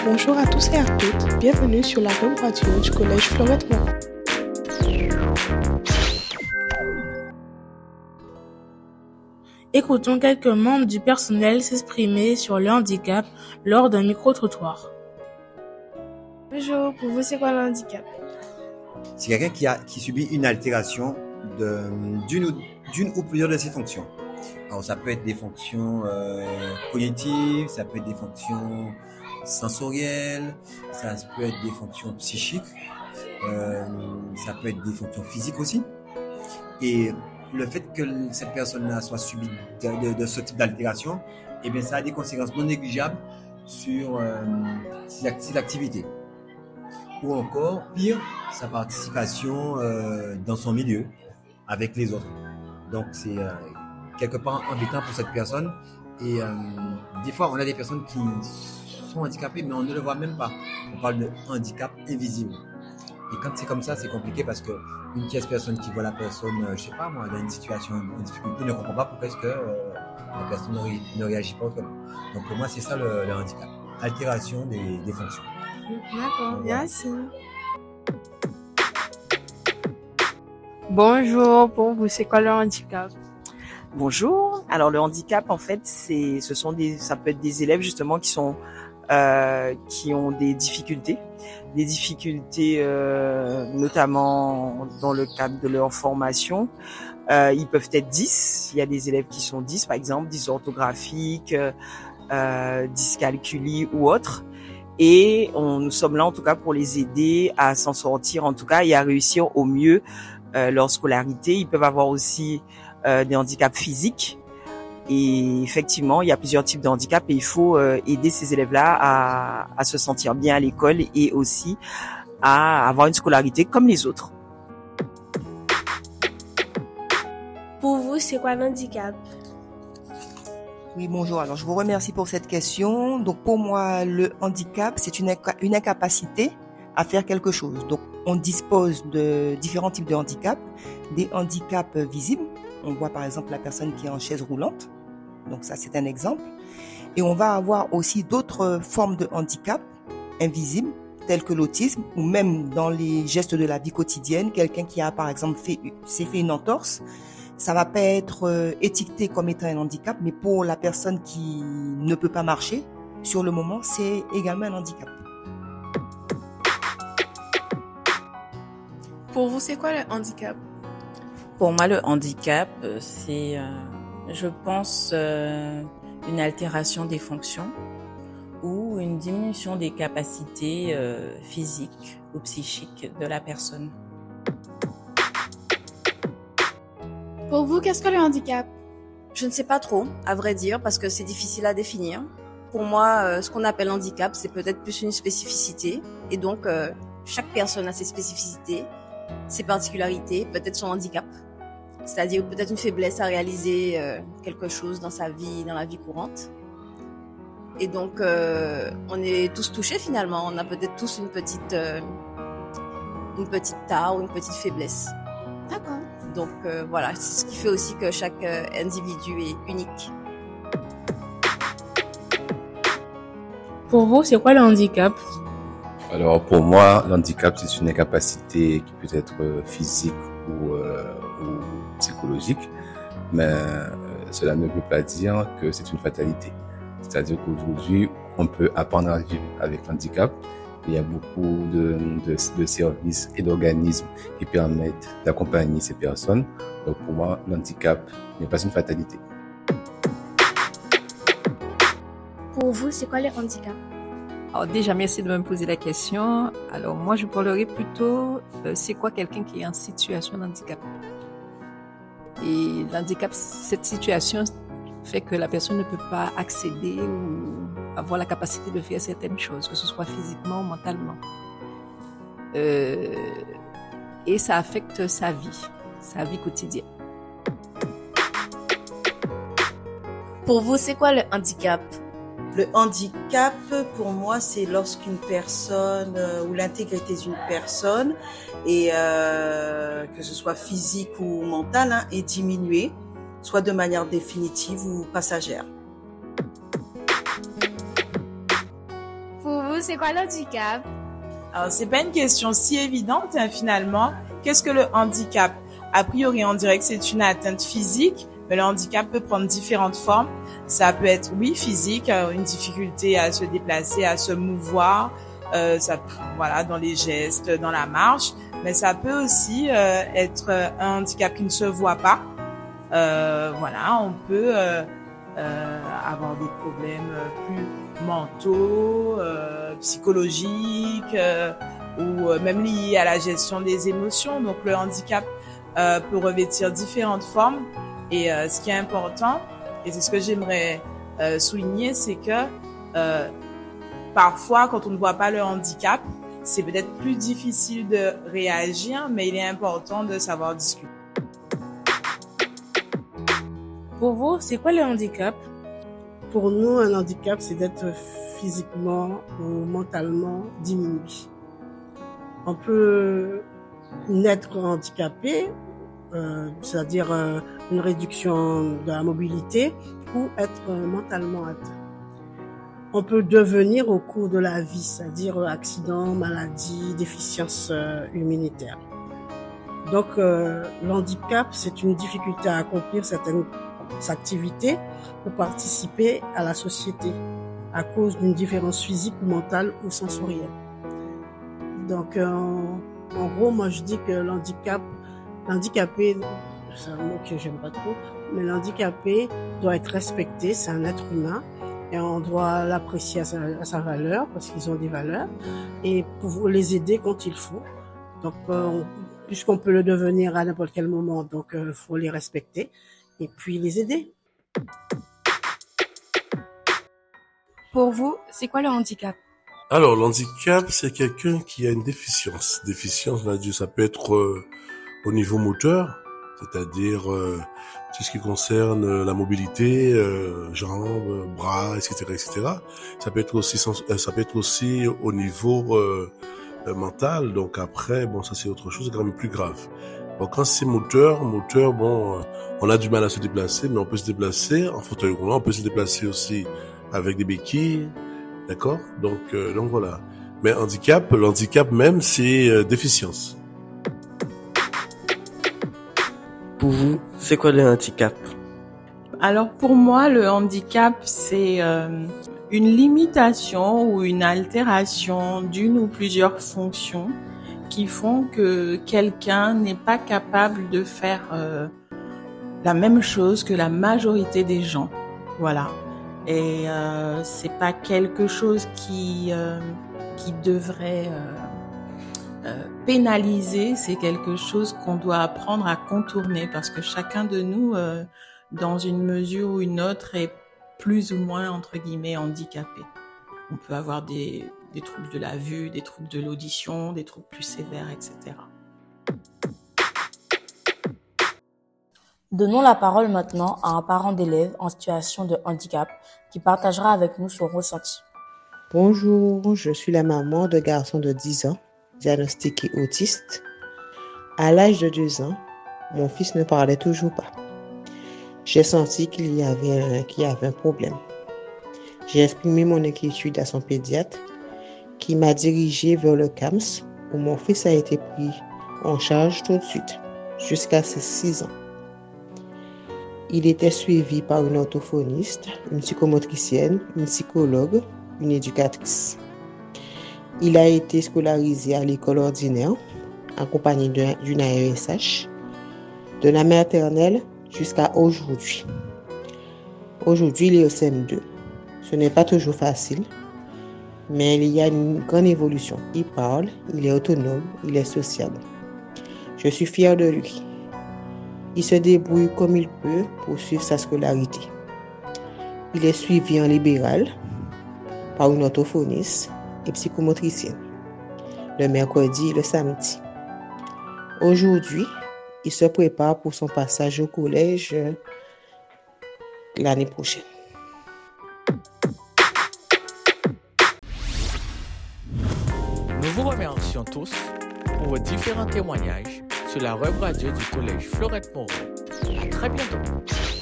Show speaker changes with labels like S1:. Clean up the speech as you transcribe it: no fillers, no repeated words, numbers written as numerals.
S1: Bonjour à tous et à toutes, bienvenue sur la web radio du collège Fleurette Moreau.
S2: Écoutons quelques membres du personnel s'exprimer sur le handicap lors d'un micro-trottoir.
S3: Bonjour, pour vous c'est quoi le handicap?
S4: C'est quelqu'un qui subit une altération d'une ou plusieurs de ses fonctions. Alors ça peut être des fonctions cognitives, ça peut être des fonctions sensorielles, ça peut être des fonctions psychiques, ça peut être des fonctions physiques aussi. Et le fait que cette personne-là soit subie de ce type d'altération, eh bien ça a des conséquences non négligeables sur ses activités. Ou encore, pire, sa participation dans son milieu avec les autres. Donc c'est quelque part embêtant pour cette personne. Et des fois, on a des personnes qui sont handicapées, mais on ne le voit même pas. On parle de handicap invisible. Et quand c'est comme ça, c'est compliqué parce que une tierce personne qui voit la personne, je sais pas moi, dans une situation, une difficulté, ne comprend pas pourquoi est-ce que la personne ne réagit pas autrement. Donc pour moi, c'est ça le handicap. Altération des fonctions.
S3: D'accord, merci.
S5: Bonjour, pour vous, c'est quoi le handicap?
S6: Bonjour. Alors le handicap, en fait, ça peut être des élèves justement qui ont des difficultés notamment dans le cadre de leur formation. Ils peuvent être 10. Il y a des élèves qui sont 10, par exemple, dysorthographiques, dyscalculie ou autres. Et nous sommes là en tout cas pour les aider à s'en sortir en tout cas et à réussir au mieux leur scolarité. Ils peuvent avoir aussi des handicaps physiques. Et effectivement, il y a plusieurs types de handicaps et il faut aider ces élèves-là à se sentir bien à l'école et aussi à avoir une scolarité comme les autres.
S3: Pour vous, c'est quoi le handicap?
S7: Oui, bonjour. Alors, je vous remercie pour cette question. Donc, pour moi, le handicap, c'est une incapacité à faire quelque chose. Donc, on dispose de différents types de handicaps. Des handicaps visibles. On voit par exemple la personne qui est en chaise roulante. Donc ça, c'est un exemple. Et on va avoir aussi d'autres formes de handicap invisibles, tels que l'autisme, ou même dans les gestes de la vie quotidienne, quelqu'un qui a par exemple s'est fait une entorse. Ça va pas être étiqueté comme étant un handicap, mais pour la personne qui ne peut pas marcher, sur le moment, c'est également un handicap.
S3: Pour vous, c'est quoi le handicap?
S8: Pour moi, le handicap, c'est, je pense, une altération des fonctions ou une diminution des capacités physiques ou psychiques de la personne.
S3: Pour vous, qu'est-ce que le handicap?
S9: Je ne sais pas trop, à vrai dire, parce que c'est difficile à définir. Pour moi, ce qu'on appelle handicap, c'est peut-être plus une spécificité. Et donc, chaque personne a ses spécificités, ses particularités, peut-être son handicap. C'est-à-dire peut-être une faiblesse à réaliser quelque chose dans sa vie, dans la vie courante. Et donc, on est tous touchés finalement. On a peut-être tous une petite tare ou une petite faiblesse.
S3: D'accord.
S9: Donc voilà, c'est ce qui fait aussi que chaque individu est unique.
S2: Pour vous, c'est quoi le handicap?
S10: Alors pour moi, l'handicap, c'est une incapacité qui peut être physique ou psychologique, mais cela ne veut pas dire que c'est une fatalité. C'est-à-dire qu'aujourd'hui, on peut apprendre à vivre avec l'handicap. Il y a beaucoup de services et d'organismes qui permettent d'accompagner ces personnes. Donc pour moi, l'handicap n'est pas une fatalité.
S3: Pour vous, c'est quoi le handicap?
S5: Alors déjà, merci de me poser la question. Alors moi, je parlerai plutôt, c'est quoi quelqu'un qui est en situation de handicap? Et l'handicap, cette situation fait que la personne ne peut pas accéder ou avoir la capacité de faire certaines choses, que ce soit physiquement ou mentalement. Et ça affecte sa vie quotidienne.
S3: Pour vous, c'est quoi le handicap?
S11: Le handicap, pour moi, c'est lorsqu'une personne ou l'intégrité d'une personne, et que ce soit physique ou mentale, est diminuée, soit de manière définitive ou passagère.
S3: c'est quoi l'handicap?
S2: Alors, c'est pas une question si évidente, hein, finalement. Qu'est-ce que le handicap? A priori, on dirait que c'est une atteinte physique, mais le handicap peut prendre différentes formes. Ça peut être, oui, physique, une difficulté à se déplacer, à se mouvoir, voilà, dans les gestes, dans la marche. Mais ça peut aussi être un handicap qui ne se voit pas. Voilà, on peut avoir des problèmes plus mentaux, psychologiques, ou même liés à la gestion des émotions. Donc le handicap peut revêtir différentes formes. Et ce qui est important, et c'est ce que j'aimerais souligner, c'est que parfois, quand on ne voit pas le handicap, c'est peut-être plus difficile de réagir, mais il est important de savoir discuter. Pour vous, c'est quoi le handicap?
S1: Pour nous, un handicap, c'est d'être physiquement ou mentalement diminué. On peut naître handicapé, c'est-à-dire une réduction de la mobilité, ou être mentalement atteint. On peut devenir au cours de la vie, c'est-à-dire accident, maladie, déficience immunitaire. Donc, l'handicap, c'est une difficulté à accomplir certaines activités pour participer à la société à cause d'une différence physique ou mentale ou sensorielle. Donc, en gros, moi, je dis que l'handicapé, c'est un mot que j'aime pas trop, mais l'handicapé doit être respecté, c'est un être humain, et on doit l'apprécier à sa valeur, parce qu'ils ont des valeurs, et pour les aider quand il faut. Donc, puisqu'on peut le devenir à n'importe quel moment, donc faut les respecter, et puis les aider.
S3: Pour vous, c'est quoi le handicap?
S12: Alors, l'handicap, c'est quelqu'un qui a une déficience. Déficience, ça peut être au niveau moteur, c'est-à-dire tout ce qui concerne la mobilité, jambes, bras, etc., etc. Ça peut être aussi au niveau mental. Donc après, bon, ça c'est autre chose, c'est quand même plus grave. Donc quand c'est moteur, bon, on a du mal à se déplacer, mais on peut se déplacer en fauteuil roulant, on peut se déplacer aussi avec des béquilles, d'accord? Donc voilà. Mais l'handicap même, c'est déficience.
S13: Pour vous, c'est quoi le handicap?
S14: Alors pour moi, le handicap, c'est une limitation ou une altération d'une ou plusieurs fonctions qui font que quelqu'un n'est pas capable de faire la même chose que la majorité des gens. Voilà. Et c'est pas quelque chose qui devrait pénaliser, c'est quelque chose qu'on doit apprendre à contourner parce que chacun de nous, dans une mesure ou une autre, est plus ou moins, entre guillemets, handicapé. On peut avoir des troubles de la vue, des troubles de l'audition, des troubles plus sévères, etc.
S15: Donnons la parole maintenant à un parent d'élève en situation de handicap qui partagera avec nous son ressenti.
S16: Bonjour, je suis la maman de garçon de 10 ans, diagnostiqué autiste. À l'âge de 2 ans, mon fils ne parlait toujours pas. J'ai senti qu'il y avait un problème. J'ai exprimé mon inquiétude à son pédiatre qui m'a dirigé vers le CAMS où mon fils a été pris en charge tout de suite, jusqu'à ses 6 ans. Il était suivi par une orthophoniste, une psychomotricienne, une psychologue, une éducatrice. Il a été scolarisé à l'école ordinaire, accompagné d'une AESH, de la maternelle jusqu'à aujourd'hui. Aujourd'hui, il est au CM2. Ce n'est pas toujours facile, mais il y a une grande évolution. Il parle, il est autonome, il est sociable. Je suis fière de lui. Il se débrouille comme il peut pour suivre sa scolarité. Il est suivi en libéral par une orthophoniste et psychomotricienne, le mercredi et le samedi. Aujourd'hui, il se prépare pour son passage au collège l'année prochaine.
S17: Nous vous remercions tous pour vos différents témoignages sur la web radio du collège Fleurette Moreau. À très bientôt.